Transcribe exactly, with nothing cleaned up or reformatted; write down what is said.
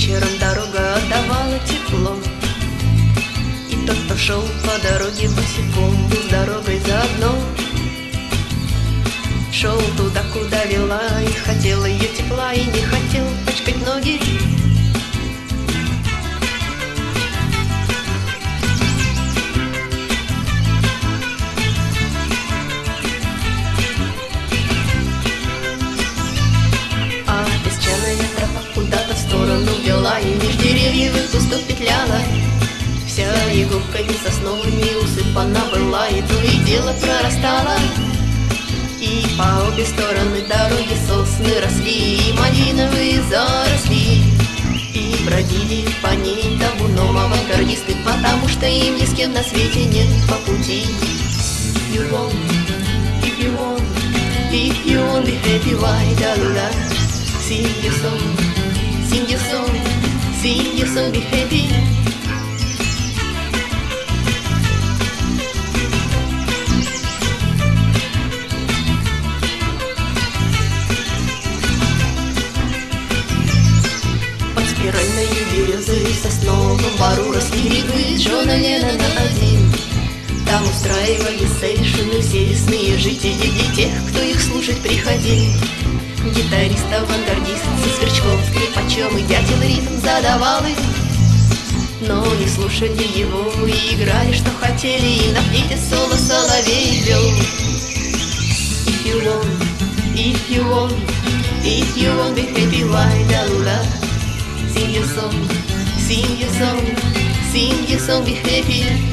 вечером дорога отдавала тепло, и тот, кто шел по дороге босиком, был с дорогой заодно. Шел туда, куда вела, и хотел ее тепла, и не хотел пачкать ноги. А песчаная тропа куда-то в сторону вела, и меж деревьев и кустов петляла. Вся иголками сосновыми усыпана была, и то и дело прорастала. И по обе стороны дороги сосны росли, и малиновые заросли, и бродили по ней табуном авангардисты, потому что им ни с кем на свете нет по пути. You want, if you want, if you want be happy, why don't you sing your song, sing your song, sing your song, be happy. Спиральной березой в сосновом бору росли грибы Джона Леннона один. Там устраивали сейшины все лесные жители и тех, кто их слушать приходил. Гитарист, авангардист со сверчком, скрипачом и дятел ритм задавал их. Но не слушали его и играли, что хотели, и на флейте соло соловей вел. If you want, if you want, if you want be happy, why don't you sing your song, sing your song, sing your song, be happy.